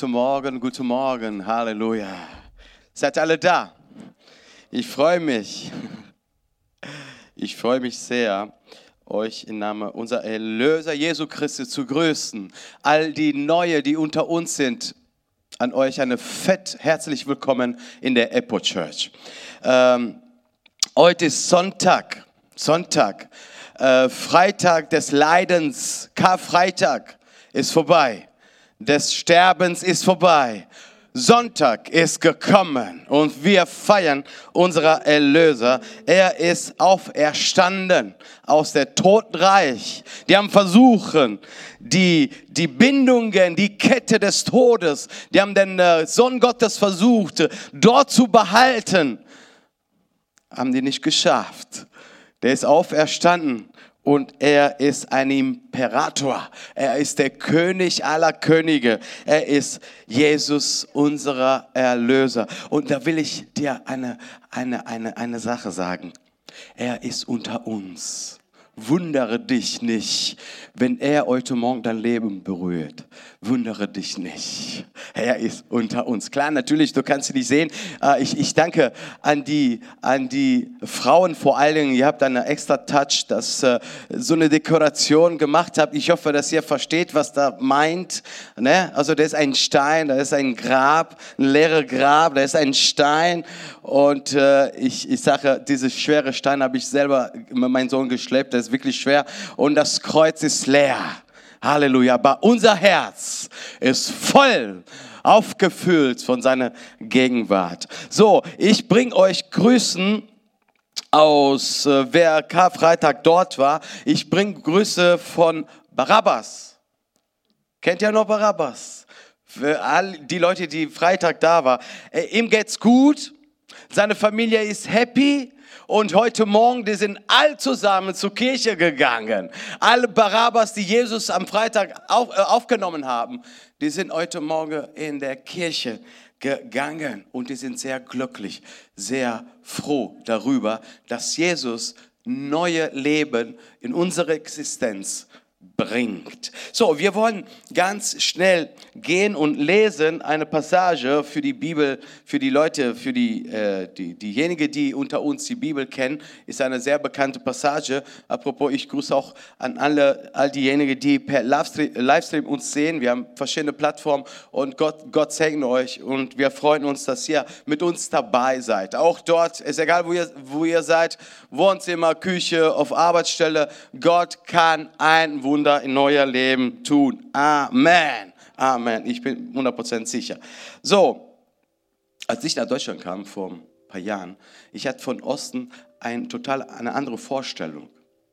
Guten Morgen, Halleluja. Seid alle da? Ich freue mich sehr, euch im Namen unserer Erlöser Jesu Christi zu grüßen. All die Neue, die unter uns sind, an euch eine herzlich willkommen in der Epo Church. Heute ist Sonntag, Freitag des Leidens, Karfreitag ist vorbei. Des Sterbens ist vorbei. Sonntag ist gekommen und wir feiern unseren Erlöser. Er ist auferstanden aus der Totenreich. Die haben versucht, die Bindungen, die Kette des Todes, die haben den Sohn Gottes versucht, dort zu behalten. Haben die nicht geschafft. Der ist auferstanden. Und er ist ein Imperator. Er ist der König aller Könige. Er ist Jesus, unser Erlöser. Und da will ich dir eine Sache sagen. Er ist unter uns. Wundere dich nicht, wenn er heute Morgen dein Leben berührt. Wundere dich nicht. Er ist unter uns. Klar, natürlich, du kannst ihn nicht sehen. Ich danke an die Frauen vor allen Dingen. Ihr habt einen extra Touch, dass so eine Dekoration gemacht habt. Ich hoffe, dass ihr versteht, was da meint. Ne? Also da ist ein Stein, da ist ein Grab, ein leeres Grab, da ist ein Stein. Und ich sage, dieses schwere Stein habe ich selber mit meinem Sohn geschleppt. Das ist wirklich schwer. Und das Kreuz ist leer. Halleluja. Aber unser Herz ist voll aufgefüllt von seiner Gegenwart. So, ich bringe euch Grüßen aus, wer Karfreitag dort war. Ich bringe Grüße von Barabbas. Kennt ihr noch Barabbas? Für all die Leute, die Freitag da waren. Ihm geht's gut. Seine Familie ist happy. Und heute Morgen, die sind all zusammen zur Kirche gegangen. Alle Barabbas, die Jesus am Freitag aufgenommen haben, die sind heute Morgen in der Kirche gegangen. Und die sind sehr glücklich, sehr froh darüber, dass Jesus neue Leben in unsere Existenz bringt. So, wir wollen ganz schnell gehen und lesen eine Passage für die Bibel, für die Leute, für diejenigen, die unter uns die Bibel kennen, ist eine sehr bekannte Passage. Apropos, ich grüße auch an all diejenigen, die per Livestream uns sehen. Wir haben verschiedene Plattformen und Gott segne euch und wir freuen uns, dass ihr mit uns dabei seid. Auch dort, ist egal wo ihr seid, Wohnzimmer, Küche, auf Arbeitsstelle, Gott kann ein Wunder in euer Leben tun. Amen. Amen. Ich bin 100% sicher. So, als ich nach Deutschland kam vor ein paar Jahren, ich hatte von Osten eine andere Vorstellung.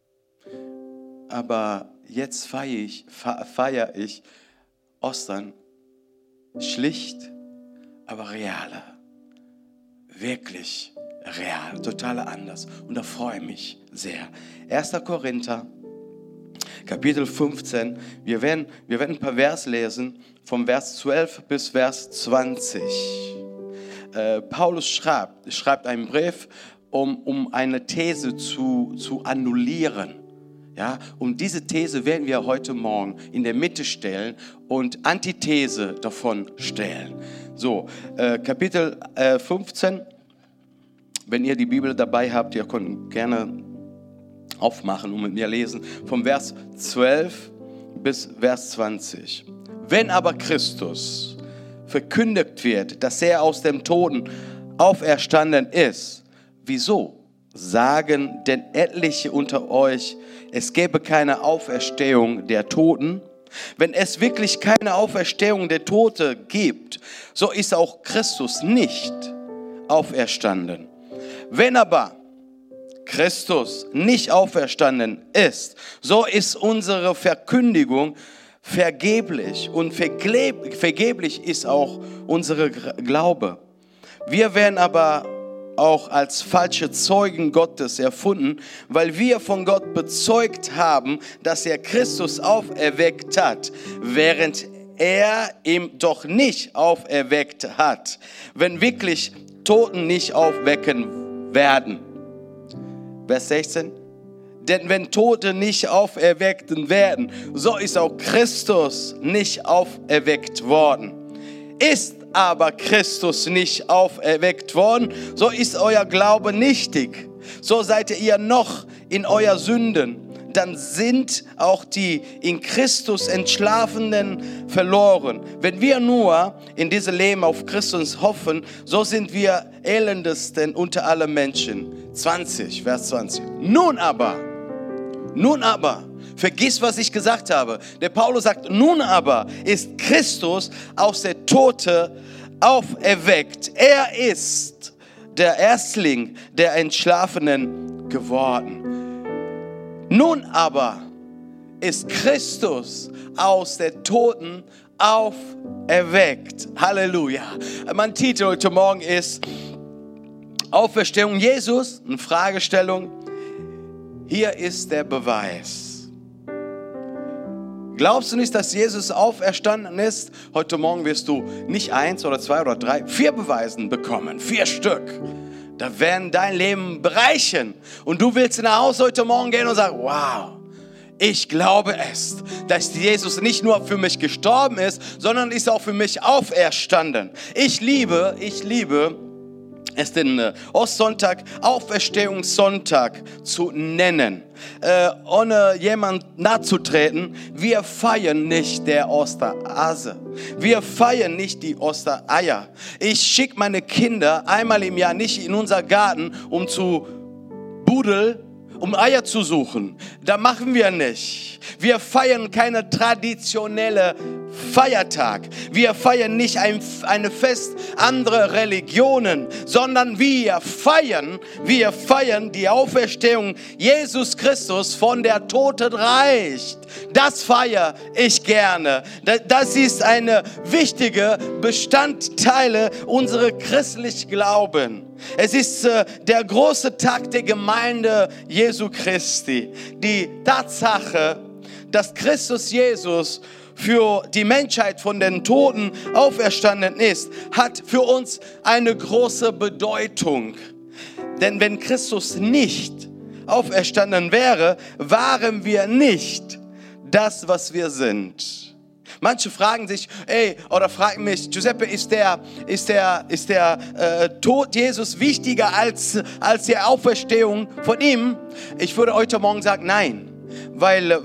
Aber jetzt feiere ich Ostern schlicht, aber realer. Wirklich real, total anders. Und da freue ich mich sehr. 1. Korinther Kapitel 15, wir werden ein paar Verse lesen, vom Vers 12 bis Vers 20. Paulus schreibt einen Brief, um eine These zu annullieren. Ja, und diese These werden wir heute Morgen in der Mitte stellen und Antithese davon stellen. So, Kapitel 15, wenn ihr die Bibel dabei habt, ihr könnt gerne aufmachen und mit mir lesen, vom Vers 12 bis Vers 20. Wenn aber Christus verkündigt wird, dass er aus dem Toten auferstanden ist, wieso sagen denn etliche unter euch, es gäbe keine Auferstehung der Toten? Wenn es wirklich keine Auferstehung der Toten gibt, so ist auch Christus nicht auferstanden. Wenn aber Christus nicht auferstanden ist, so ist unsere Verkündigung vergeblich und vergeblich ist auch unsere Glaube. Wir werden aber auch als falsche Zeugen Gottes erfunden, weil wir von Gott bezeugt haben, dass er Christus auferweckt hat, während er ihn doch nicht auferweckt hat. Wenn wirklich Toten nicht aufwecken werden. Vers 16. Denn wenn Tote nicht auferweckt werden, so ist auch Christus nicht auferweckt worden. Ist aber Christus nicht auferweckt worden, so ist euer Glaube nichtig. So seid ihr noch in euer Sünden. Dann sind auch die in Christus Entschlafenen verloren. Wenn wir nur in diesem Leben auf Christus hoffen, so sind wir elendesten unter allen Menschen. 20, Vers 20. Nun aber, vergiss, was ich gesagt habe. Der Paulus sagt, nun aber ist Christus aus der Toten auferweckt. Er ist der Erstling der Entschlafenen geworden. Nun aber ist Christus aus der Toten auferweckt. Halleluja. Mein Titel heute Morgen ist Auferstehung Jesus, eine Fragestellung. Hier ist der Beweis. Glaubst du nicht, dass Jesus auferstanden ist? Heute Morgen wirst du nicht 1 oder 2 oder 3, 4 Beweisen bekommen. 4 Stück. Da werden dein Leben bereichern. Und du willst nach Hause heute Morgen gehen und sagen, wow, ich glaube es, dass Jesus nicht nur für mich gestorben ist, sondern ist auch für mich auferstanden. Ich liebe es den Ostsonntag, Auferstehungssonntag zu nennen. Ohne jemand nachzutreten, wir feiern nicht der Osterhase. Wir feiern nicht die Ostereier. Ich schicke meine Kinder einmal im Jahr nicht in unser Garten, um Eier zu suchen. Da machen wir nicht. Wir feiern keine traditionelle Feiertag. Wir feiern nicht eine Fest anderer Religionen, sondern wir feiern die Auferstehung Jesus Christus von der Toten reicht. Das feiere ich gerne. Das ist eine wichtige Bestandteil unseres christlichen Glaubens. Es ist der große Tag der Gemeinde Jesu Christi. Die Tatsache, dass Christus Jesus für die Menschheit von den Toten auferstanden ist, hat für uns eine große Bedeutung. Denn wenn Christus nicht auferstanden wäre, waren wir nicht das, was wir sind. Manche fragen sich, fragen mich, Giuseppe, ist der Tod Jesus wichtiger als die Auferstehung von ihm? Ich würde heute Morgen sagen, nein. Weil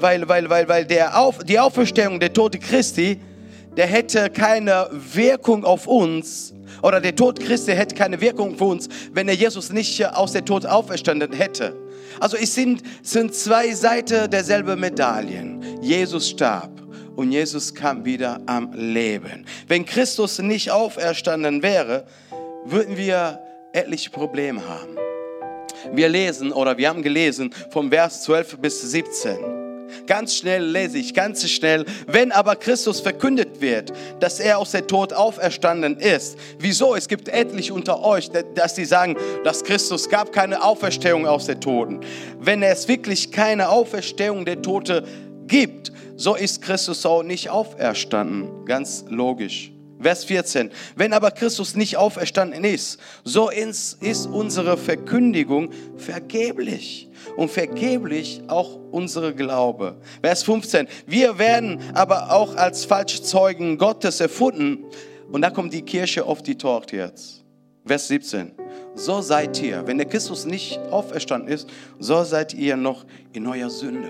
die Auferstehung der Toten Christi, der hätte keine Wirkung auf uns, oder der Tod Christi hätte keine Wirkung für uns, wenn er Jesus nicht aus der Tod auferstanden hätte. Also es sind 2 Seiten derselben Medaillen. Jesus starb und Jesus kam wieder am Leben. Wenn Christus nicht auferstanden wäre, würden wir etliche Probleme haben. Wir haben gelesen vom Vers 12 bis 17. Ganz schnell lese ich, ganz schnell. Wenn aber Christus verkündet wird, dass er aus der Tod auferstanden ist. Wieso? Es gibt etliche unter euch, dass die sagen, dass Christus gab keine Auferstehung aus der Toten. Wenn es wirklich keine Auferstehung der Toten gibt, so ist Christus auch nicht auferstanden. Ganz logisch. Vers 14. Wenn aber Christus nicht auferstanden ist, so ist unsere Verkündigung vergeblich. Und vergeblich auch unsere Glaube. Vers 15. Wir werden aber auch als Falschzeugen Gottes erfunden. Und da kommt die Kirche auf die Torte jetzt. Vers 17. So seid ihr, wenn der Christus nicht auferstanden ist, so seid ihr noch in eurer Sünde.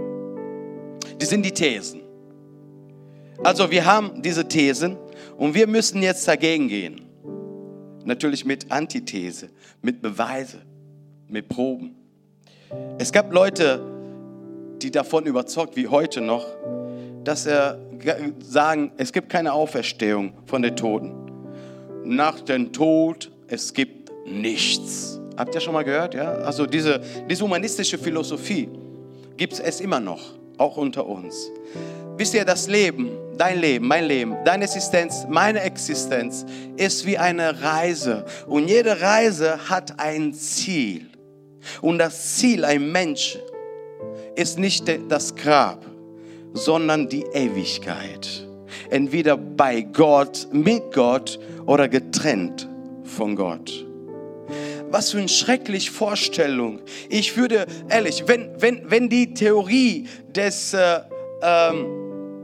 Das sind die Thesen. Also wir haben diese Thesen. Und wir müssen jetzt dagegen gehen. Natürlich mit Antithese, mit Beweise, mit Proben. Es gab Leute, die davon überzeugt, wie heute noch, dass sagen, es gibt keine Auferstehung von den Toten. Nach dem Tod, es gibt nichts. Habt ihr schon mal gehört? Ja? Also diese humanistische Philosophie gibt es immer noch, auch unter uns. Wisst ihr, das Leben, dein Leben, mein Leben, deine Existenz, meine Existenz ist wie eine Reise. Und jede Reise hat ein Ziel. Und das Ziel ein Mensch ist nicht das Grab, sondern die Ewigkeit. Entweder bei Gott, mit Gott oder getrennt von Gott. Was für eine schreckliche Vorstellung. Ich würde, ehrlich, wenn die Theorie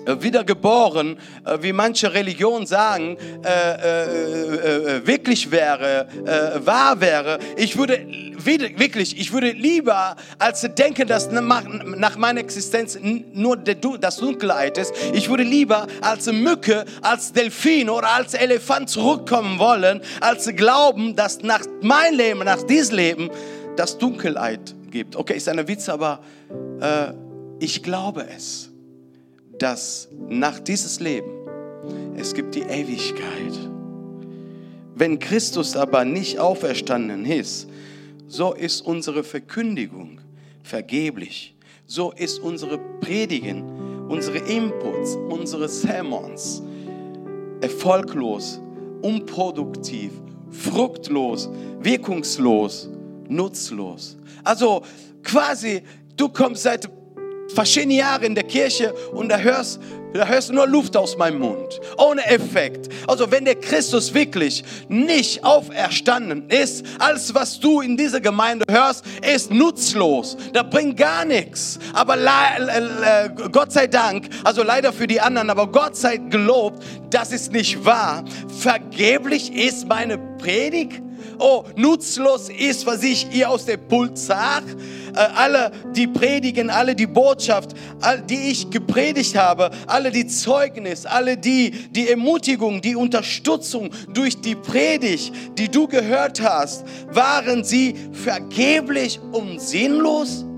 wiedergeboren, wie manche Religionen sagen, wirklich wäre, wahr wäre, ich würde lieber, als zu denken, dass nach meiner Existenz nur das Dunkelheit ist, ich würde lieber als Mücke, als Delfin oder als Elefant zurückkommen wollen, als zu glauben, dass nach meinem Leben, nach diesem Leben, das Dunkelheit gibt. Okay, ist ein Witz, aber ich glaube es, dass nach dieses Leben, es gibt die Ewigkeit. Wenn Christus aber nicht auferstanden ist, so ist unsere Verkündigung vergeblich. So ist unsere Predigen, unsere Inputs, unsere Sermons erfolglos, unproduktiv, fruchtlos, wirkungslos, nutzlos. Also quasi, du kommst seit verschiedenen Jahren in der Kirche und da hörst du nur Luft aus meinem Mund, ohne Effekt. Also wenn der Christus wirklich nicht auferstanden ist, alles was du in dieser Gemeinde hörst, ist nutzlos. Das bringt gar nichts. Aber Gott sei Dank, also leider für die anderen, aber Gott sei gelobt, das ist nicht wahr. Vergeblich ist meine Predigt. Oh, nutzlos ist, was ich ihr aus dem Pult sage. Alle, die predigen, alle die Botschaft, die ich gepredigt habe, alle die Zeugnis, alle die Ermutigung, die Unterstützung durch die Predigt, die du gehört hast, waren sie vergeblich und sinnlos?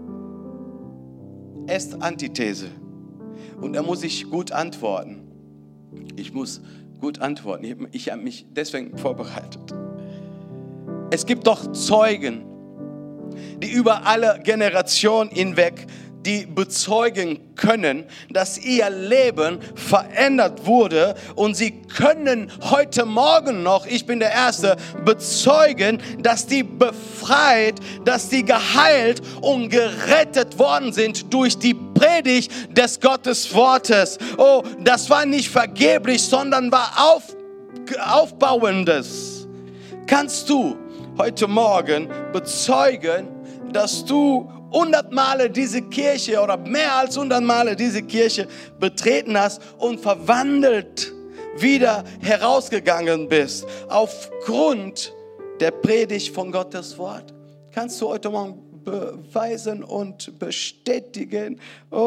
Es ist Antithese. Und da muss ich gut antworten. Ich muss gut antworten. Ich habe mich deswegen vorbereitet. Es gibt doch Zeugen, die über alle Generationen hinweg, die bezeugen können, dass ihr Leben verändert wurde und sie können heute Morgen noch, ich bin der Erste, bezeugen, dass die befreit, dass die geheilt und gerettet worden sind durch die Predigt des Gotteswortes. Oh, das war nicht vergeblich, sondern war Aufbauendes. Kannst du heute Morgen bezeugen, dass du 100 Male diese Kirche oder mehr als 100 Male diese Kirche betreten hast und verwandelt wieder herausgegangen bist aufgrund der Predigt von Gottes Wort? Kannst du heute Morgen beweisen und bestätigen,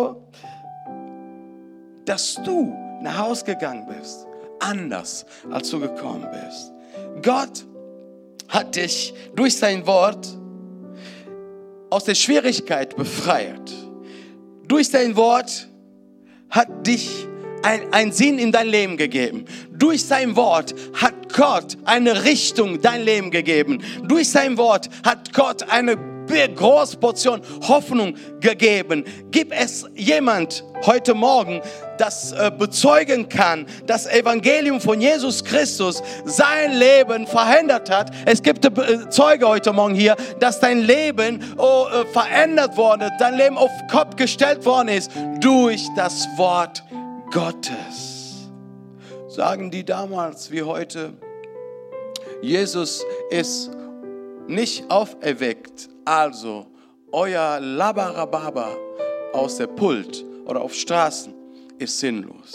dass du nach Hause gegangen bist, anders als du gekommen bist? Gott hat dich durch sein Wort aus der Schwierigkeit befreit. Durch sein Wort hat dich ein Sinn in dein Leben gegeben. Durch sein Wort hat Gott eine Richtung in dein Leben gegeben. Durch sein Wort hat Gott eine große Portion Hoffnung gegeben. Gibt es jemand heute Morgen, das bezeugen kann, das Evangelium von Jesus Christus sein Leben verändert hat? Es gibt Zeuge heute Morgen hier, dass dein Leben verändert worden ist, dein Leben auf den Kopf gestellt worden ist durch das Wort Gottes. Sagen die damals wie heute, Jesus ist nicht auferweckt, also euer Labarababa aus der Pult oder auf Straßen ist sinnlos.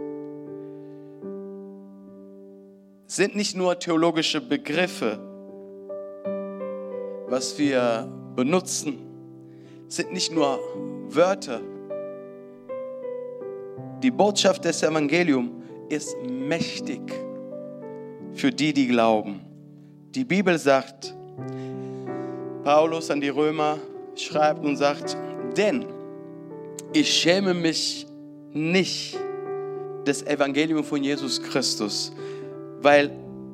Sind nicht nur theologische Begriffe, was wir benutzen, sind nicht nur Wörter. Die Botschaft des Evangeliums ist mächtig für die, die glauben. Die Bibel sagt, Paulus an die Römer schreibt und sagt, denn ich schäme mich nicht des Evangeliums von Jesus Christus, weil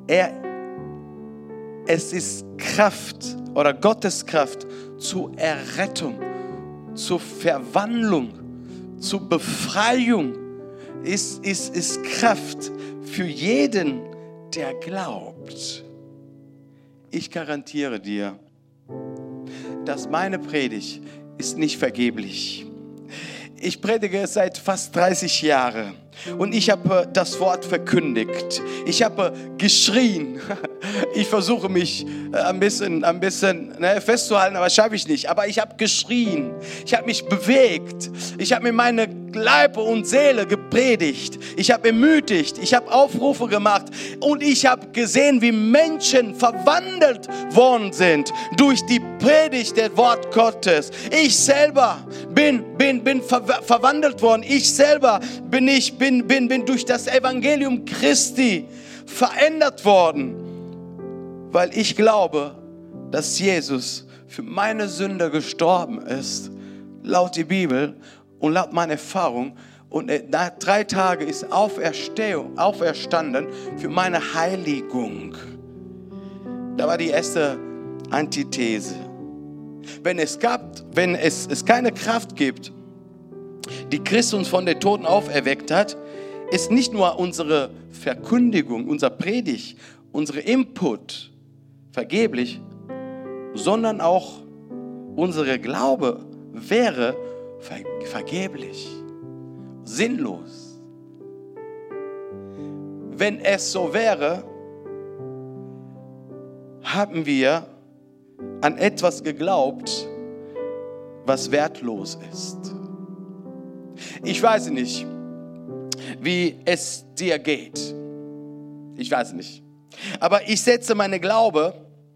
es ist Kraft oder Gottes Kraft zur Errettung, zur Verwandlung, zur Befreiung, ist Kraft für jeden, der glaubt. Ich garantiere dir, dass meine Predigt ist nicht vergeblich. Ich predige seit fast 30 Jahren und ich habe das Wort verkündigt. Ich habe geschrien. Ich versuche mich ein bisschen festzuhalten, aber das schaffe ich nicht. Aber ich habe geschrien. Ich habe mich bewegt. Ich habe mit meinen Leib und Seele gepredigt. Ich habe ermutigt, ich habe Aufrufe gemacht und ich habe gesehen, wie Menschen verwandelt worden sind durch die Predigt der Wort Gottes. Ich selber bin verwandelt worden. Ich selber bin durch das Evangelium Christi verändert worden, weil ich glaube, dass Jesus für meine Sünde gestorben ist, laut der Bibel und laut meiner Erfahrung. Und nach 3 Tagen ist auferstanden für meine Heiligung. Da war die erste Antithese. Wenn es keine Kraft gibt, die Christus von den Toten auferweckt hat, ist nicht nur unsere Verkündigung, unser Predigt, unsere Input vergeblich, sondern auch unsere Glaube wäre vergeblich, sinnlos. Wenn es so wäre, haben wir an etwas geglaubt, was wertlos ist. Ich weiß nicht, wie es dir geht. Ich weiß nicht. Aber ich setze meine Glaube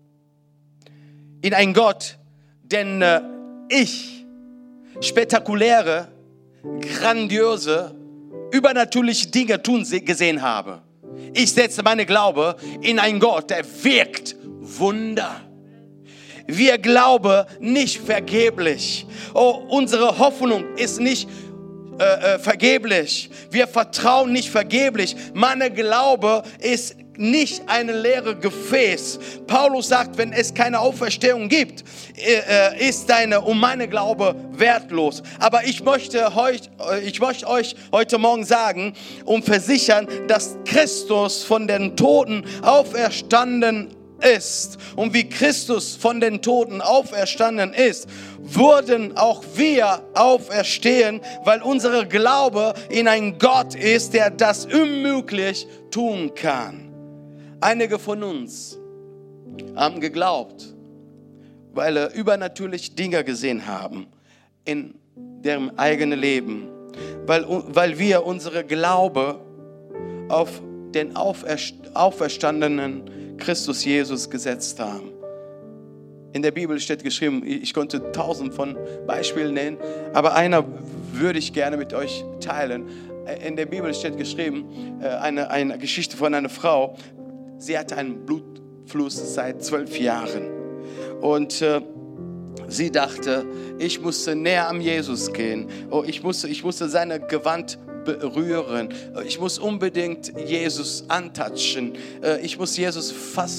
in einen Gott, den ich spektakuläre, grandiose, übernatürliche Dinge gesehen habe. Ich setze meine Glaube in einen Gott, der wirkt Wunder. Wir glauben nicht vergeblich. Oh, unsere Hoffnung ist nicht vergeblich. Wir vertrauen nicht vergeblich. Mein Glaube ist nicht ein leeres Gefäß. Paulus sagt, wenn es keine Auferstehung gibt, ist meine Glaube wertlos. Aber ich möchte euch heute Morgen sagen und versichern, dass Christus von den Toten auferstanden ist. Und wie Christus von den Toten auferstanden ist, würden auch wir auferstehen, weil unser Glaube in einen Gott ist, der das unmöglich tun kann. Einige von uns haben geglaubt, weil sie übernatürliche Dinge gesehen haben in deren eigenen Leben, weil wir unsere Glaube auf den auferstandenen Christus Jesus gesetzt haben. In der Bibel steht geschrieben, ich konnte 1000 von Beispielen nennen, aber einer würde ich gerne mit euch teilen. In der Bibel steht geschrieben, eine Geschichte von einer Frau. Sie hatte einen Blutfluss seit 12 Jahren und sie dachte, ich musste näher am Jesus gehen. Oh, ich musste seine Gewand berühren. Ich muss unbedingt Jesus antatschen. Ich muss Jesus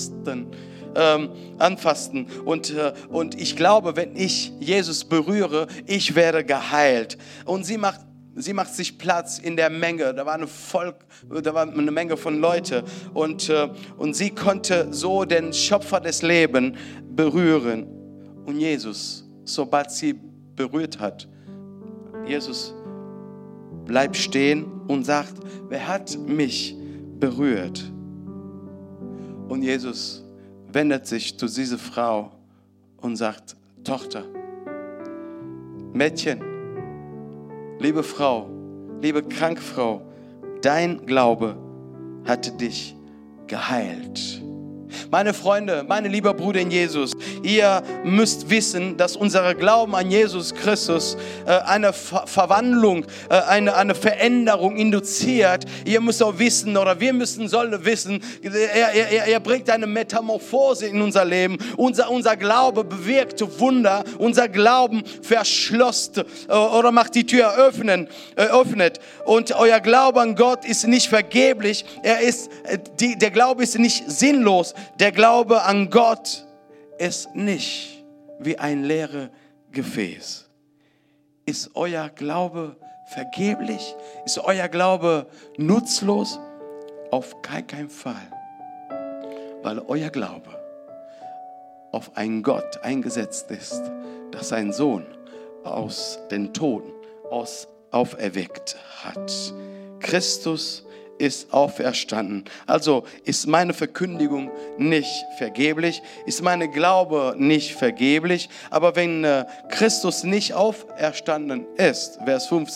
anfassen. Und ich glaube, wenn ich Jesus berühre, ich werde geheilt. Und sie macht sich Platz in der Menge. Da war eine Menge von Leuten. Und sie konnte so den Schöpfer des Lebens berühren. Und Jesus, sobald sie berührt hat, Jesus bleibt stehen und sagt, wer hat mich berührt? Und Jesus wendet sich zu dieser Frau und sagt, Tochter, Mädchen, liebe Frau, liebe Krankfrau, dein Glaube hat dich geheilt. Meine Freunde, meine lieben Brüder in Jesus, ihr müsst wissen, dass unser Glauben an Jesus Christus eine Verwandlung, eine Veränderung induziert. Ihr müsst auch wissen, oder sollen wissen, er bringt eine Metamorphose in unser Leben. Unser Glaube bewirkt Wunder. Unser Glauben verschlosst oder macht die Tür öffnet. Und euer Glaube an Gott ist nicht vergeblich. Der Glaube ist nicht sinnlos. Der Glaube an Gott ist nicht wie ein leeres Gefäß. Ist euer Glaube vergeblich? Ist euer Glaube nutzlos? Auf keinen Fall. Weil euer Glaube auf einen Gott eingesetzt ist, das sein Sohn aus den Toten auferweckt hat. Christus ist auferstanden. Also ist meine Verkündigung nicht vergeblich, ist meine Glaube nicht vergeblich, aber wenn Christus nicht auferstanden ist, Vers 15,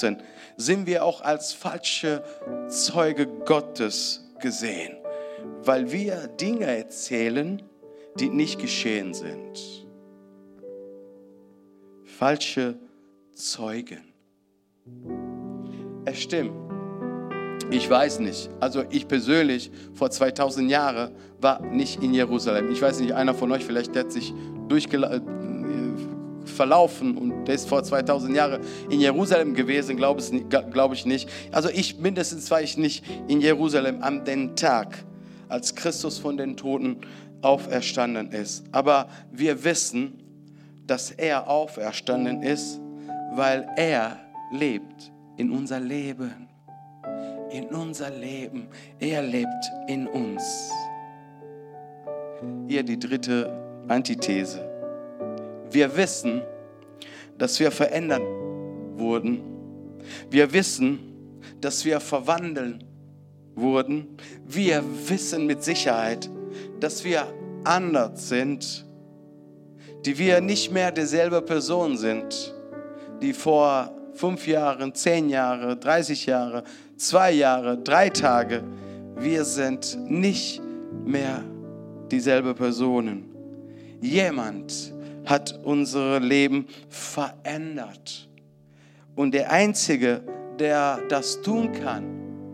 sind wir auch als falsche Zeuge Gottes gesehen, weil wir Dinge erzählen, die nicht geschehen sind. Falsche Zeugen. Es stimmt. Ich weiß nicht. Also ich persönlich vor 2000 Jahren war nicht in Jerusalem. Ich weiß nicht, einer von euch vielleicht der hat sich verlaufen und der ist vor 2000 Jahren in Jerusalem gewesen, glaube ich nicht. Also mindestens war ich nicht in Jerusalem an dem Tag, als Christus von den Toten auferstanden ist. Aber wir wissen, dass er auferstanden ist, weil er lebt in unser Leben. In unser Leben. Er lebt in uns. Hier die dritte Antithese. Wir wissen, dass wir verändert wurden. Wir wissen, dass wir verwandeln wurden. Wir wissen mit Sicherheit, dass wir anders sind, die wir nicht mehr dieselbe Person sind, die vor 5 Jahren, 10 Jahre, 30 Jahre, 2 Jahre, 3 Tage, wir sind nicht mehr dieselbe Personen. Jemand hat unser Leben verändert. Und der Einzige, der das tun kann,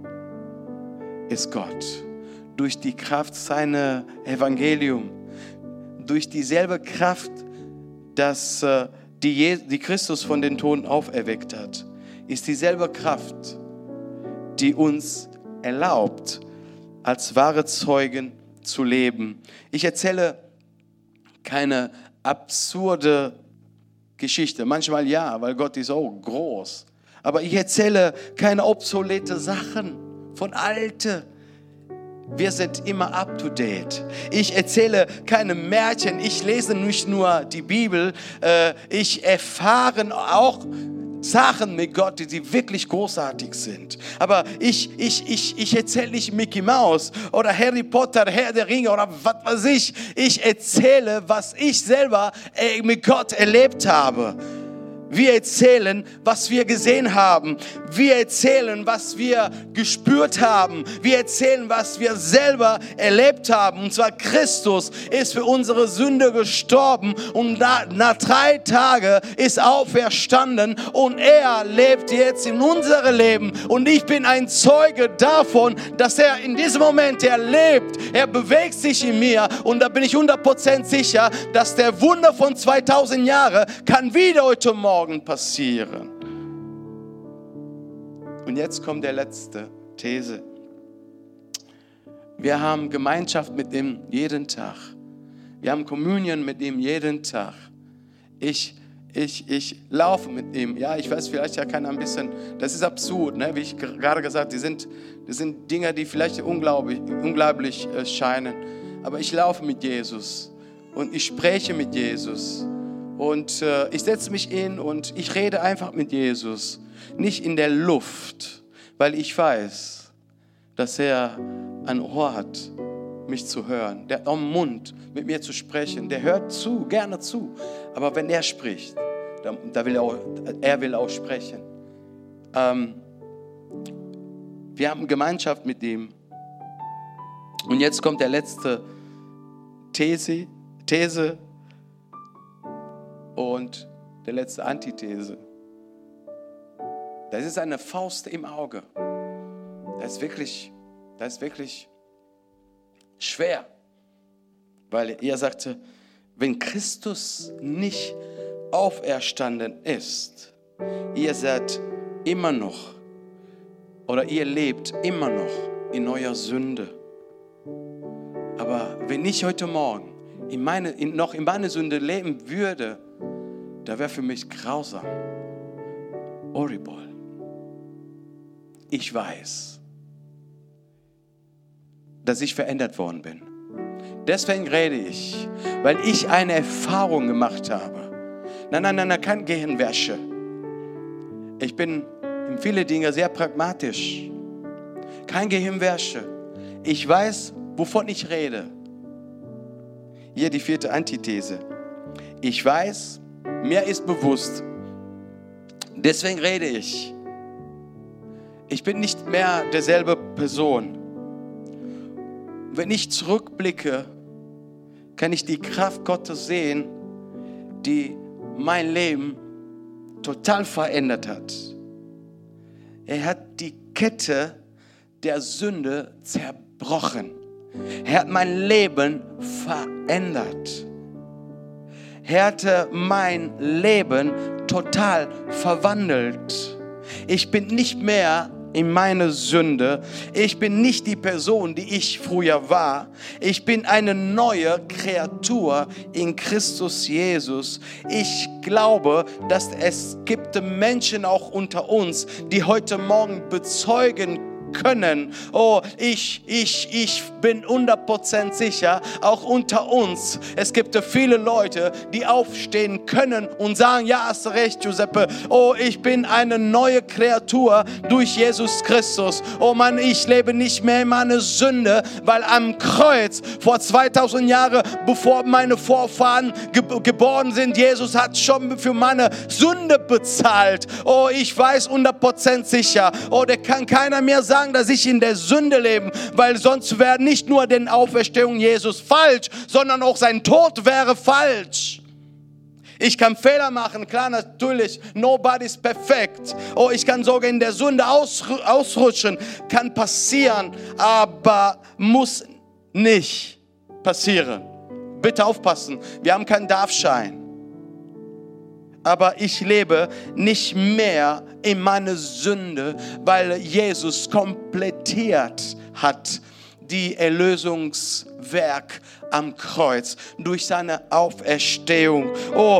ist Gott. Durch die Kraft seines Evangeliums, durch dieselbe Kraft, dass die Christus von den Toten auferweckt hat, ist dieselbe Kraft, die uns erlaubt, als wahre Zeugen zu leben. Ich erzähle keine absurde Geschichte. Manchmal ja, weil Gott ist auch groß. Aber ich erzähle keine obsolete Sachen von Alten. Wir sind immer up to date. Ich erzähle keine Märchen. Ich lese nicht nur die Bibel. Ich erfahre auch Sachen mit Gott, die wirklich großartig sind. Aber ich erzähle nicht Mickey Mouse oder Harry Potter, Herr der Ringe oder was weiß ich. Ich erzähle, was ich selber mit Gott erlebt habe. Wir erzählen, was wir gesehen haben. Wir erzählen, was wir gespürt haben. Wir erzählen, was wir selber erlebt haben. Und zwar Christus ist für unsere Sünde gestorben und nach 3 Tagen ist auferstanden und er lebt jetzt in unserem Leben. Und ich bin ein Zeuge davon, dass er in diesem Moment, er lebt, er bewegt sich in mir und da bin ich 100% sicher, dass der Wunder von 2000 Jahren kann wieder heute Morgen passieren. Und jetzt kommt der letzte These. Wir haben Gemeinschaft mit ihm jeden Tag. Wir haben Kommunion mit ihm jeden Tag. Ich laufe mit ihm. Ja, ich weiß, vielleicht ja keiner ein bisschen, das ist absurd, ne? Wie ich gerade gesagt habe, das sind Dinge, die vielleicht unglaublich scheinen. Aber ich laufe mit Jesus und ich spreche mit Jesus. Und ich setze mich hin und ich rede einfach mit Jesus. Nicht in der Luft, weil ich weiß, dass er ein Ohr hat, mich zu hören. Der hat auch einen Mund, mit mir zu sprechen. Der hört zu, gerne zu. Aber wenn er spricht, er will auch sprechen. Wir haben Gemeinschaft mit ihm. Und jetzt kommt der letzte These. Und der letzte Antithese. Das ist eine Faust im Auge. Das ist wirklich schwer. Weil er sagte, wenn Christus nicht auferstanden ist, ihr seid immer noch oder ihr lebt immer noch in eurer Sünde. Aber wenn ich heute Morgen noch in meiner Sünde leben würde, da wäre für mich grausam. Horrible. Ich weiß, dass ich verändert worden bin. Deswegen rede ich, weil ich eine Erfahrung gemacht habe. Nein, keine Gehirnwäsche. Ich bin in viele Dinge sehr pragmatisch. Kein Gehirnwäsche. Ich weiß, wovon ich rede. Hier die 4. Antithese. Ich weiß, mir ist bewusst, deswegen rede ich. Ich bin nicht mehr derselbe Person. Wenn ich zurückblicke, kann ich die Kraft Gottes sehen, die mein Leben total verändert hat. Er hat die Kette der Sünde zerbrochen. Er hat mein Leben verändert. Er hatte mein Leben total verwandelt. Ich bin nicht mehr in meine Sünde. Ich bin nicht die Person, die ich früher war. Ich bin eine neue Kreatur in Christus Jesus. Ich glaube, dass es gibt Menschen auch unter uns, die heute Morgen bezeugen können. Oh, ich bin 100% sicher, auch unter uns, es gibt viele Leute, die aufstehen können und sagen, ja, hast du recht, Giuseppe, oh, ich bin eine neue Kreatur durch Jesus Christus. Oh Mann, ich lebe nicht mehr in meiner Sünde, weil am Kreuz vor 2000 Jahren, bevor meine Vorfahren geboren sind, Jesus hat schon für meine Sünde bezahlt. Oh, ich weiß 100% sicher. Oh, da kann keiner mehr sagen, dass ich in der Sünde lebe, weil sonst wäre nicht nur die Auferstehung Jesus falsch, sondern auch sein Tod wäre falsch. Ich kann Fehler machen, klar, natürlich, nobody's perfekt. Oh, ich kann sogar in der Sünde ausrutschen, kann passieren, aber muss nicht passieren. Bitte aufpassen, wir haben keinen Darfschein. Aber ich lebe nicht mehr in meiner Sünde, weil Jesus komplettiert hat die Erlösungswerk am Kreuz durch seine Auferstehung. Oh,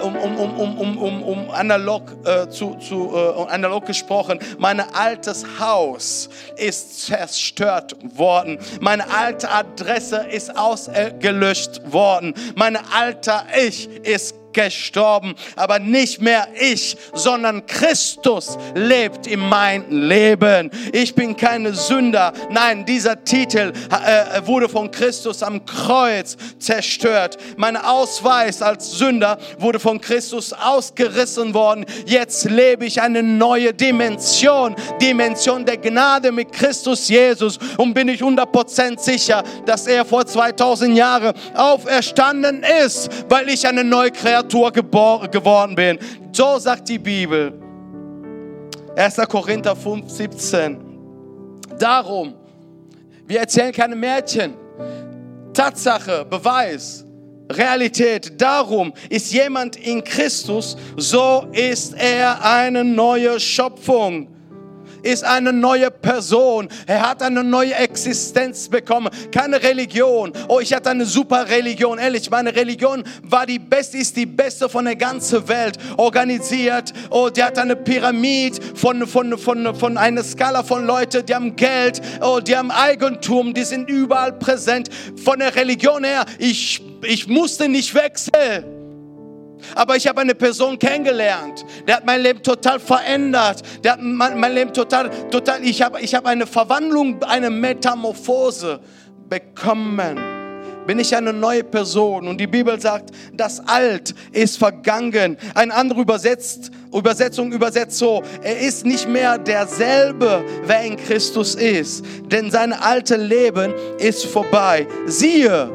analog gesprochen, mein altes Haus ist zerstört worden. Meine alte Adresse ist ausgelöscht worden. Mein alter Ich ist gestorben, aber nicht mehr ich, sondern Christus lebt in meinem Leben. Ich bin keine Sünder. Nein, dieser Titel wurde von Christus am Kreuz zerstört. Mein Ausweis als Sünder wurde von Christus ausgerissen worden. Jetzt lebe ich eine neue Dimension der Gnade mit Christus Jesus, und bin ich 100% sicher, dass er vor 2000 Jahren auferstanden ist, weil ich eine neue Kreatur geworden bin. So sagt die Bibel. 1. Korinther 5,17. Darum, wir erzählen keine Märchen. Tatsache, Beweis, Realität. Darum ist jemand in Christus, so ist er eine neue Schöpfung. Ist eine neue Person. Er hat eine neue Existenz bekommen. Keine Religion. Oh, ich hatte eine super Religion. Ehrlich, meine Religion war ist die beste von der ganzen Welt. Organisiert. Oh, die hat eine Pyramide von einer Skala von Leuten, die haben Geld. Oh, die haben Eigentum. Die sind überall präsent. Von der Religion her, ich musste nicht wechseln. Aber ich habe eine Person kennengelernt, der hat mein Leben total verändert. Der hat mein Leben total, ich habe eine Verwandlung, eine Metamorphose bekommen. Bin ich eine neue Person, und die Bibel sagt, das Alt ist vergangen. Eine andere Übersetzung übersetzt so: Er ist nicht mehr derselbe, wer in Christus ist, denn sein altes Leben ist vorbei. Siehe,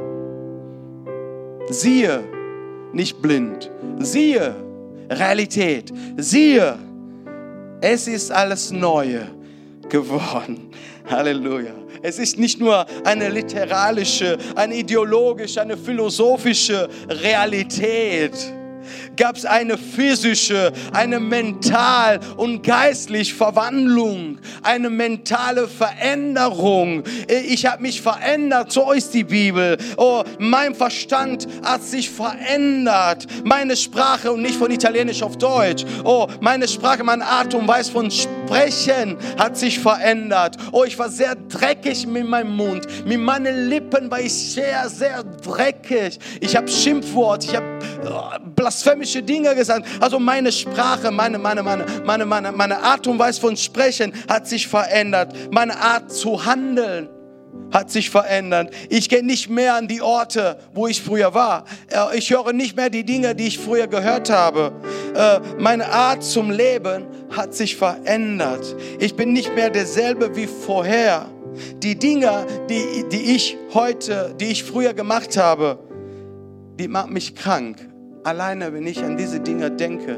nicht blind. Siehe, Realität. Siehe, es ist alles Neue geworden. Halleluja. Es ist nicht nur eine literarische, eine ideologische, eine philosophische Realität. Gab es eine physische, eine mental und geistliche Verwandlung, eine mentale Veränderung. Ich habe mich verändert, so ist die Bibel. Oh, mein Verstand hat sich verändert. Meine Sprache, und nicht von Italienisch auf Deutsch. Oh, meine Sprache, meine Art und Weise von Sprechen hat sich verändert. Oh, ich war sehr dreckig mit meinem Mund. Mit meinen Lippen war ich sehr, sehr dreckig. Ich habe Schimpfwort, ich habe blasphemische Dinge gesagt. Also meine Sprache, meine Art und Weise von Sprechen hat sich verändert. Meine Art zu handeln hat sich verändert. Ich gehe nicht mehr an die Orte, wo ich früher war. Ich höre nicht mehr die Dinge, die ich früher gehört habe. Meine Art zum Leben hat sich verändert. Ich bin nicht mehr derselbe wie vorher. Die Dinge, die ich früher gemacht habe, die machen mich krank. Alleine, wenn ich an diese Dinge denke.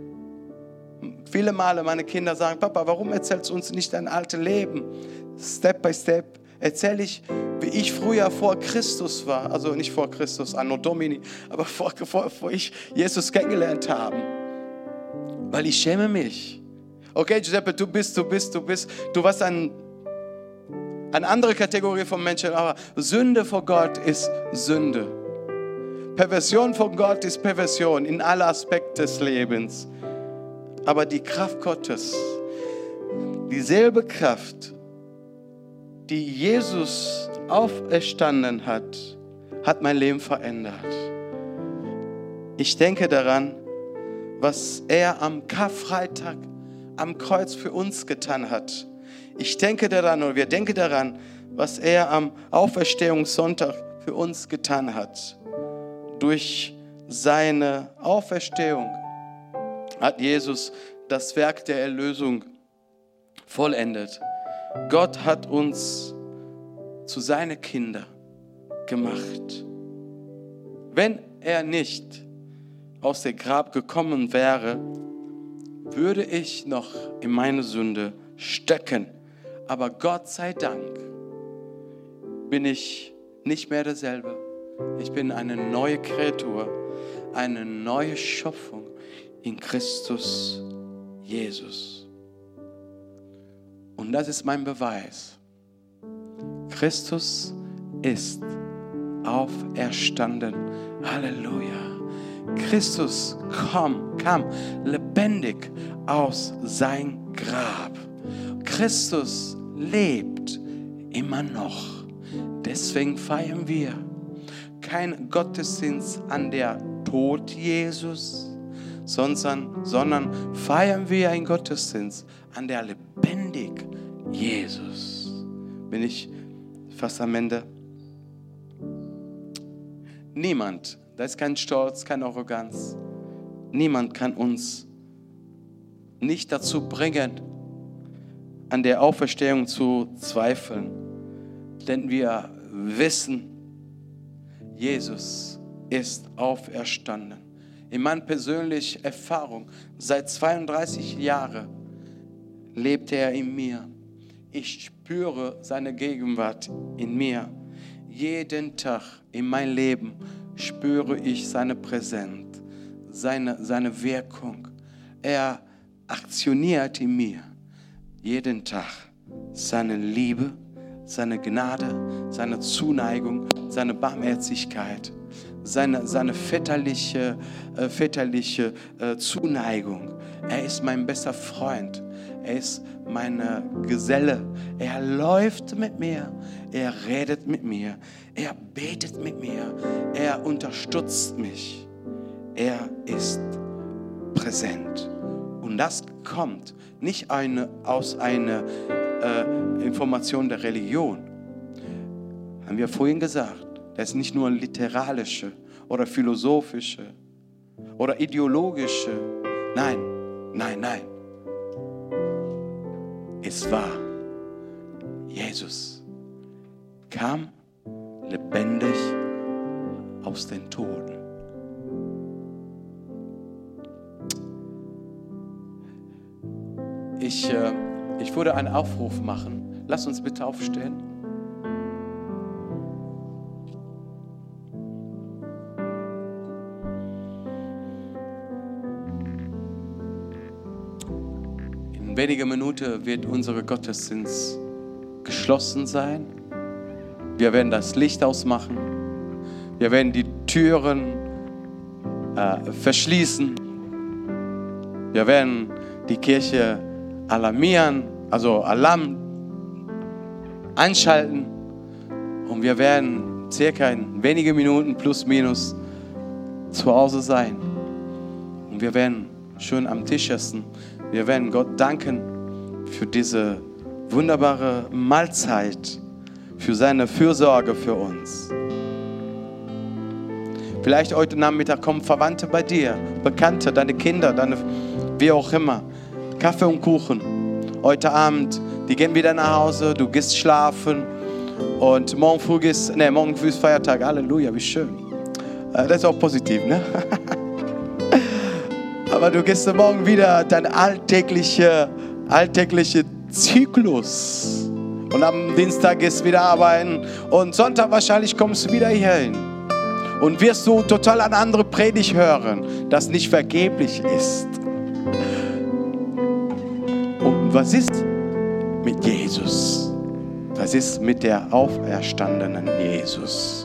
Viele Male meine Kinder sagen, Papa, warum erzählst du uns nicht dein altes Leben? Step by Step erzähle ich, wie ich früher vor Christus war. Also nicht vor Christus, Anno Domini, aber vor ich Jesus kennengelernt habe. Weil ich schäme mich. Okay, Giuseppe, du warst eine andere Kategorie von Menschen, aber Sünde vor Gott ist Sünde. Perversion von Gott ist Perversion in alle Aspekte des Lebens. Aber die Kraft Gottes, dieselbe Kraft, die Jesus auferstanden hat, hat mein Leben verändert. Ich denke daran, was er am Karfreitag am Kreuz für uns getan hat. Ich denke daran, oder wir denken daran, was er am Auferstehungssonntag für uns getan hat. Durch seine Auferstehung hat Jesus das Werk der Erlösung vollendet. Gott hat uns zu seinen Kindern gemacht. Wenn er nicht aus dem Grab gekommen wäre, würde ich noch in meine Sünde stecken. Aber Gott sei Dank bin ich nicht mehr derselbe. Ich bin eine neue Kreatur, eine neue Schöpfung in Christus Jesus. Und das ist mein Beweis. Christus ist auferstanden. Halleluja. Christus kam lebendig aus seinem Grab. Christus lebt immer noch. Deswegen feiern wir kein Gottesdienst an der Tod Jesus, sondern feiern wir einen Gottesdienst an der lebendig Jesus. Bin ich fast am Ende? Niemand, das ist kein Stolz, keine Arroganz. Niemand kann uns nicht dazu bringen, an der Auferstehung zu zweifeln. Denn wir wissen, Jesus ist auferstanden. In meiner persönlichen Erfahrung, seit 32 Jahren lebt er in mir. Ich spüre seine Gegenwart in mir. Jeden Tag in meinem Leben spüre ich seine Präsenz, seine Wirkung. Er aktioniert in mir jeden Tag seine Liebe, seine Gnade, seine Zuneigung, seine Barmherzigkeit, seine väterliche Zuneigung. Er ist mein bester Freund. Er ist meine Geselle. Er läuft mit mir. Er redet mit mir. Er betet mit mir. Er unterstützt mich. Er ist präsent. Und das kommt nicht aus einer Information der Religion. Haben wir vorhin gesagt. Das ist nicht nur literarische oder philosophische oder ideologische. Nein. Es war Jesus kam lebendig aus den Toten. Ich würde einen Aufruf machen. Lass uns bitte aufstehen. In weniger Minuten wird unser Gottesdienst geschlossen sein. Wir werden das Licht ausmachen. Wir werden die Türen verschließen. Wir werden die Kirche alarmieren, also Alarm einschalten. Und wir werden circa in wenigen Minuten plus minus zu Hause sein. Und wir werden schön am Tisch essen. Wir werden Gott danken für diese wunderbare Mahlzeit, für seine Fürsorge für uns. Vielleicht heute Nachmittag kommen Verwandte bei dir, Bekannte, deine Kinder, wie auch immer. Kaffee und Kuchen. Heute Abend, die gehen wieder nach Hause, du gehst schlafen und morgen früh ist Feiertag. Halleluja, wie schön. Das ist auch positiv, ne? Aber du gehst morgen wieder dein alltägliche Zyklus. Und am Dienstag gehst du wieder arbeiten und Sonntag wahrscheinlich kommst du wieder hier hin. Und wirst du total eine andere Predigt hören, das nicht vergeblich ist. Und was ist mit Jesus? Was ist mit der auferstandenen Jesus?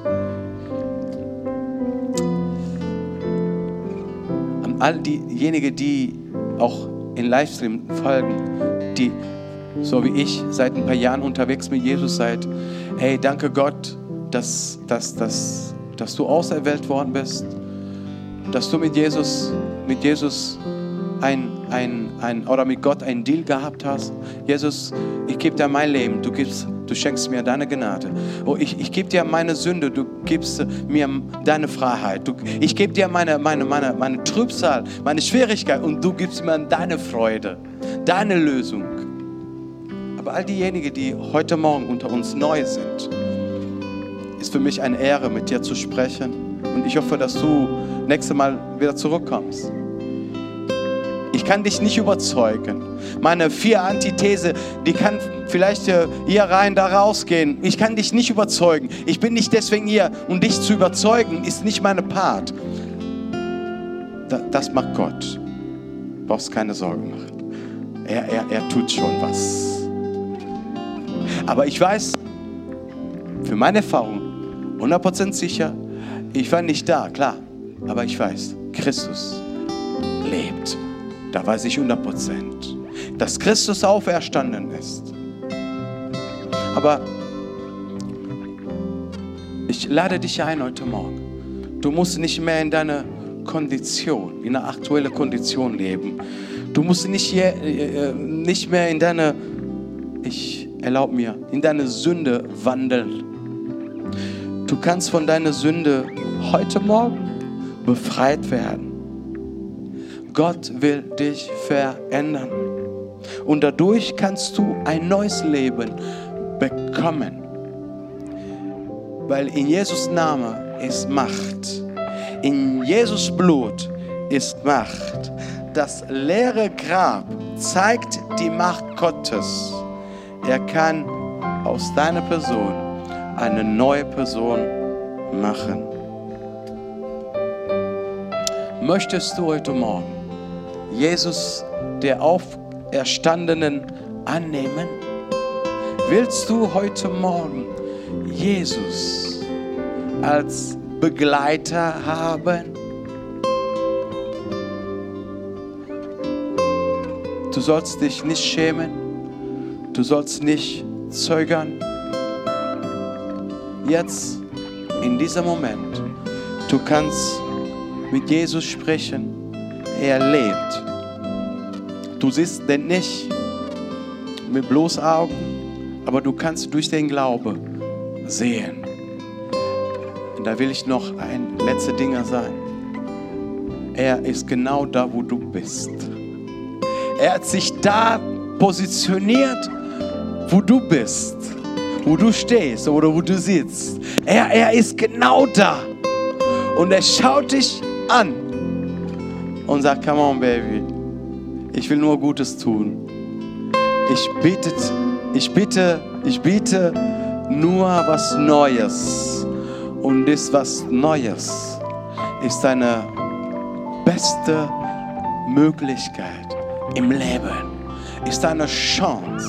An all diejenigen, die auch in Livestream folgen, die so wie ich seit ein paar Jahren unterwegs mit Jesus seid, hey, danke Gott, dass du auserwählt worden bist, dass du mit Jesus oder mit Gott einen Deal gehabt hast. Jesus, ich gebe dir mein Leben, du schenkst mir deine Gnade. Oh, ich gebe dir meine Sünde, du gibst mir deine Freiheit. Ich gebe dir meine Trübsal, meine Schwierigkeit und du gibst mir deine Freude, deine Lösung. Aber all diejenigen, die heute Morgen unter uns neu sind, ist für mich eine Ehre, mit dir zu sprechen. Und ich hoffe, dass du nächstes Mal wieder zurückkommst. Ich kann dich nicht überzeugen. Meine 4 Antithese, die kann vielleicht hier rein, da rausgehen. Ich kann dich nicht überzeugen. Ich bin nicht deswegen hier, um dich zu überzeugen, ist nicht meine Part. Das macht Gott. Du brauchst keine Sorgen machen. Er tut schon was. Aber ich weiß, für meine Erfahrung, 100% sicher, ich war nicht da, klar. Aber ich weiß, Christus lebt. Da weiß ich 100%, dass Christus auferstanden ist. Aber ich lade dich ein heute Morgen. Du musst nicht mehr in deiner Kondition, in der aktuellen Kondition leben. Du musst nicht mehr in deiner, in deine Sünde wandeln. Du kannst von deiner Sünde heute Morgen befreit werden. Gott will dich verändern. Und dadurch kannst du ein neues Leben bekommen. Weil in Jesus Name ist Macht. In Jesus Blut ist Macht. Das leere Grab zeigt die Macht Gottes. Er kann aus deiner Person eine neue Person machen. Möchtest du heute Morgen Jesus, der Auferstandenen, annehmen? Willst du heute Morgen Jesus als Begleiter haben? Du sollst dich nicht schämen. Du sollst nicht zögern. Jetzt, in diesem Moment, du kannst mit Jesus sprechen. Er lebt. Du siehst den nicht mit bloßen Augen, aber du kannst durch den Glauben sehen. Und da will ich noch ein letzter Ding sagen. Er ist genau da, wo du bist. Er hat sich da positioniert, wo du bist, wo du stehst oder wo du sitzt. Er ist genau da. Und er schaut dich an und sagt, come on, baby, ich will nur Gutes tun. Ich biete nur was Neues. Und das was Neues ist deine beste Möglichkeit im Leben. Ist deine Chance.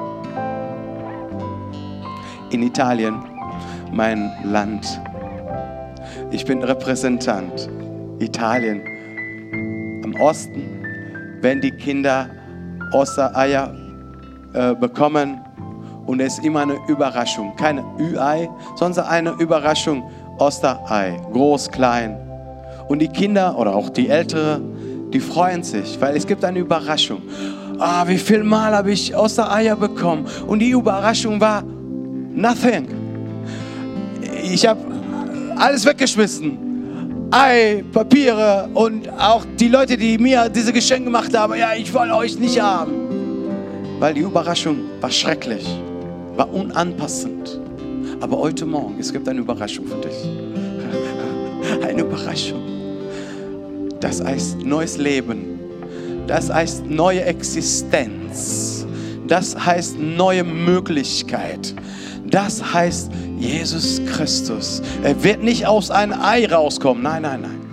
In Italien, mein Land. Ich bin Repräsentant. Italien. Am Osten, wenn die Kinder Ostereier bekommen, und es ist immer eine Überraschung. Keine Ü-Ei, sondern eine Überraschung. Osterei. Groß, klein. Und die Kinder oder auch die Älteren, die freuen sich, weil es gibt eine Überraschung. Wie viel Mal habe ich Ostereier bekommen? Und die Überraschung war nothing. Ich habe alles weggeschmissen. Papiere und auch die Leute, die mir diese Geschenke gemacht haben, ja, ich will euch nicht haben. Weil die Überraschung war schrecklich, war unanpassend. Aber heute Morgen, es gibt eine Überraschung für dich. Eine Überraschung. Das heißt neues Leben. Das heißt neue Existenz. Das heißt neue Möglichkeit. Das heißt Jesus Christus. Er wird nicht aus einem Ei rauskommen. Nein, nein, nein.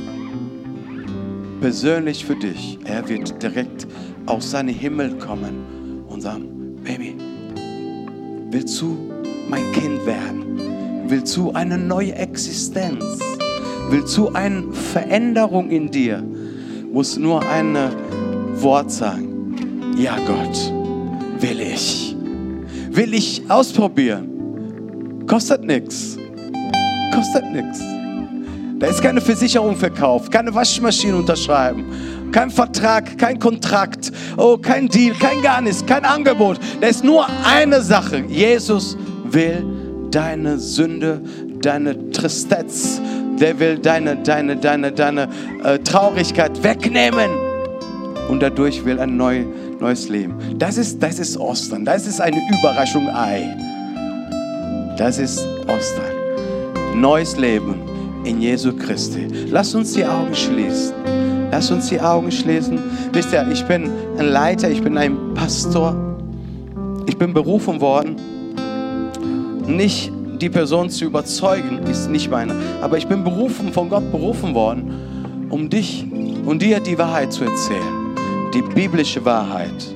Persönlich für dich. Er wird direkt aus seinem Himmel kommen und sagen, Baby, willst du mein Kind werden? Willst du eine neue Existenz? Willst du eine Veränderung in dir? Muss nur ein Wort sagen. Ja, Gott, will ich. Will ich ausprobieren. Kostet nichts. Kostet nichts. Da ist keine Versicherung verkauft, keine Waschmaschine unterschreiben, kein Vertrag, kein Kontrakt, kein Deal, kein gar nichts, kein Angebot. Da ist nur eine Sache. Jesus will deine Sünde, deine Tristesse, der will deine Traurigkeit wegnehmen. Und dadurch will ein neues Leben. Das ist Ostern. Das ist eine Überraschung Ei. Das ist Ostern. Neues Leben in Jesu Christi. Lass uns die Augen schließen. Lass uns die Augen schließen. Wisst ihr, ich bin ein Leiter, ich bin ein Pastor. Ich bin berufen worden, nicht die Person zu überzeugen, ist nicht meine. Aber ich bin von Gott berufen worden, um dich und dir die Wahrheit zu erzählen. Die biblische Wahrheit.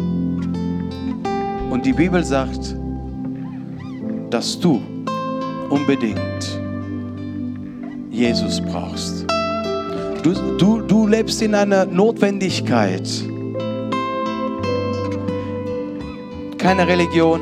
Und die Bibel sagt, dass du unbedingt Jesus brauchst. Du lebst in einer Notwendigkeit. Keine Religion,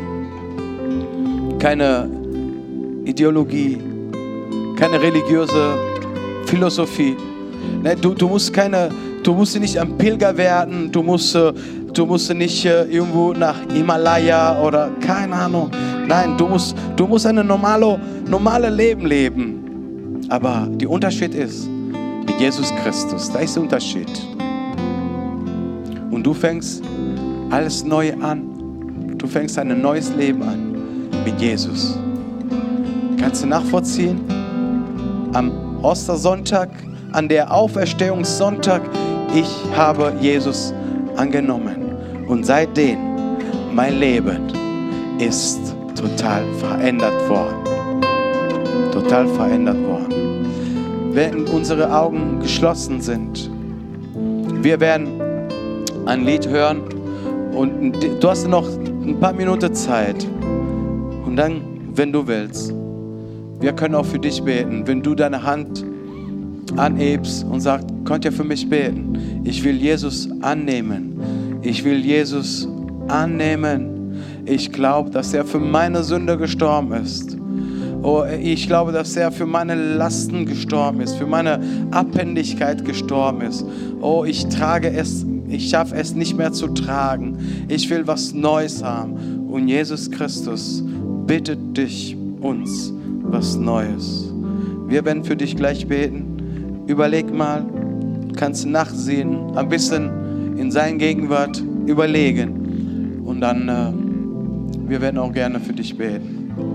keine Ideologie, keine religiöse Philosophie. Du musst nicht ein Pilger werden, du musst nicht irgendwo nach Himalaya oder keine Ahnung. Nein, du musst ein normales Leben leben. Aber der Unterschied ist, mit Jesus Christus, da ist der Unterschied. Und du fängst alles neu an. Du fängst ein neues Leben an mit Jesus. Kannst du nachvollziehen? Am Ostersonntag, an der Auferstehungssonntag, ich habe Jesus angenommen. Und seitdem, mein Leben ist total verändert worden. Total verändert worden. Wenn unsere Augen geschlossen sind, wir werden ein Lied hören und du hast noch ein paar Minuten Zeit. Und dann, wenn du willst, wir können auch für dich beten. Wenn du deine Hand anhebst und sagst, könnt ihr für mich beten? Ich will Jesus annehmen. Ich will Jesus annehmen. Ich glaube, dass er für meine Sünde gestorben ist. Ich glaube, dass er für meine Lasten gestorben ist, für meine Abhängigkeit gestorben ist. Ich trage es, ich schaffe es nicht mehr zu tragen. Ich will was Neues haben. Und Jesus Christus bittet dich, uns was Neues. Wir werden für dich gleich beten. Überleg mal, kannst nachsehen, ein bisschen in seiner Gegenwart überlegen. Und dann, wir werden auch gerne für dich beten.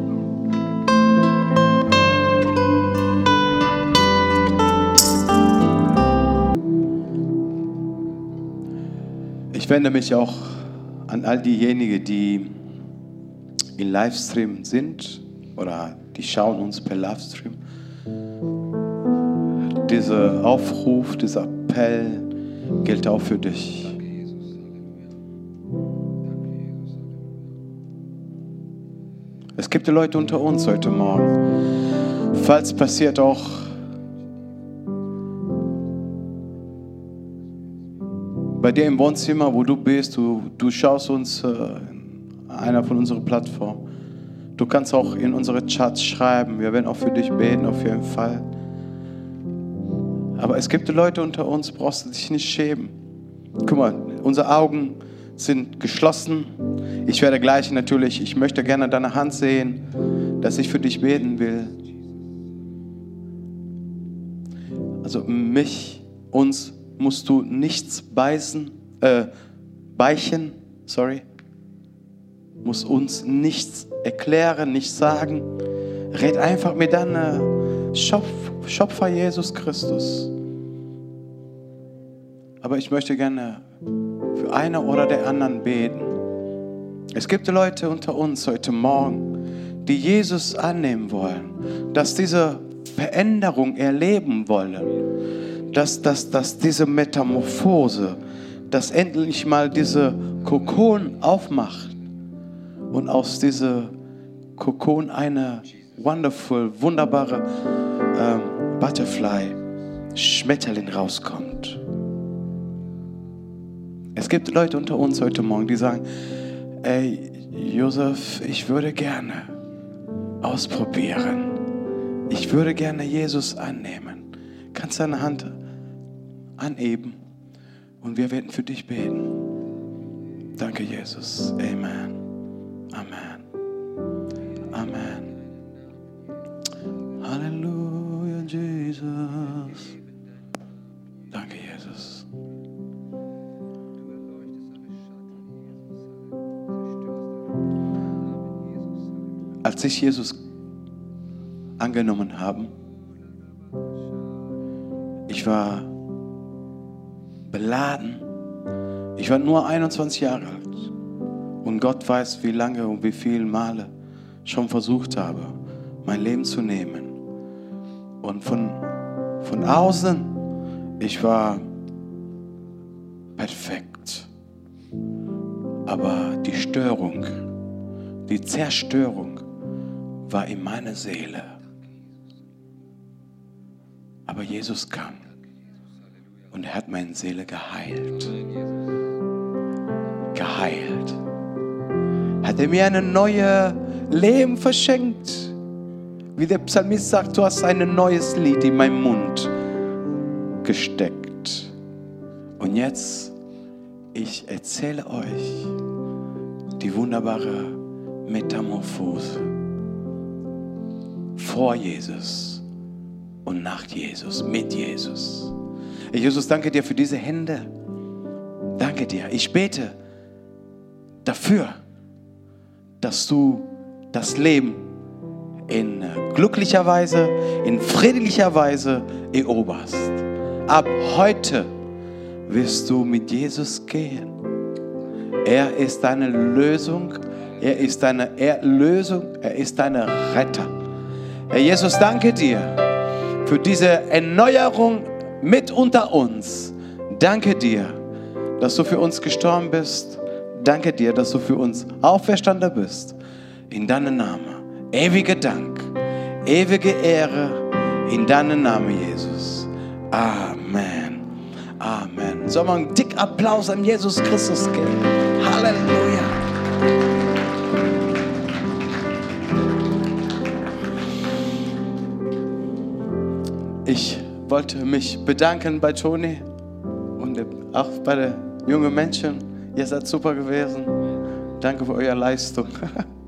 Ich wende mich auch an all diejenigen, die im Livestream sind oder die schauen uns per Livestream. Dieser Aufruf, dieser Appell gilt auch für dich. Es gibt Leute unter uns heute Morgen. Falls passiert auch bei dir im Wohnzimmer, wo du bist, du schaust uns einer von unseren Plattformen. Du kannst auch in unsere Chats schreiben. Wir werden auch für dich beten, auf jeden Fall. Aber es gibt Leute unter uns, brauchst du dich nicht schämen. Guck mal, unsere Augen sind geschlossen. Ich werde gleich natürlich, ich möchte gerne deine Hand sehen, dass ich für dich beten will. Also uns musst du nichts beichen, muss uns nichts erklären, nichts sagen. Red einfach mit deinem Schöpfer Jesus Christus. Aber ich möchte gerne für eine oder der anderen beten. Es gibt Leute unter uns heute Morgen, die Jesus annehmen wollen, dass diese Veränderung erleben wollen, dass diese Metamorphose, dass endlich mal diese Kokon aufmacht und aus dieser Kokon eine wunderbare Butterfly, Schmetterling rauskommt. Es gibt Leute unter uns heute Morgen, die sagen, ey, Josef, ich würde gerne ausprobieren. Ich würde gerne Jesus annehmen. Kannst du deine Hand anheben und wir werden für dich beten. Danke, Jesus. Amen. Amen. Amen. Halleluja, Jesus. Danke, Jesus. Als ich Jesus angenommen habe, ich war beladen. Ich war nur 21 Jahre alt. Und Gott weiß, wie lange und wie viele Male schon versucht habe, mein Leben zu nehmen. Und von außen, ich war perfekt. Aber die Störung, die Zerstörung war in meiner Seele. Aber Jesus kam und er hat meine Seele geheilt. Geheilt. Hat er mir ein neues Leben verschenkt. Wie der Psalmist sagt, du hast ein neues Lied in meinen Mund gesteckt. Und jetzt, ich erzähle euch die wunderbare Metamorphose. Vor Jesus und nach Jesus, mit Jesus. Jesus, danke dir für diese Hände. Danke dir. Ich bete dafür, dass du das Leben in glücklicher Weise, in friedlicher Weise eroberst. Ab heute wirst du mit Jesus gehen. Er ist deine Lösung, er ist deine Erlösung, er ist deine Retter. Herr Jesus, danke dir für diese Erneuerung mit unter uns. Danke dir, dass du für uns gestorben bist. Danke dir, dass du für uns auferstanden bist. In deinem Namen. Ewiger Dank, ewige Ehre in deinem Namen, Jesus. Amen. Amen. Sollen wir einen dicken Applaus an Jesus Christus geben? Halleluja. Ich wollte mich bedanken bei Toni und auch bei den jungen Menschen. Ihr seid super gewesen. Danke für eure Leistung.